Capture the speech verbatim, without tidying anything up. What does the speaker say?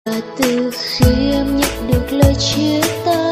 Và từ khi em nhận được lời chia tay,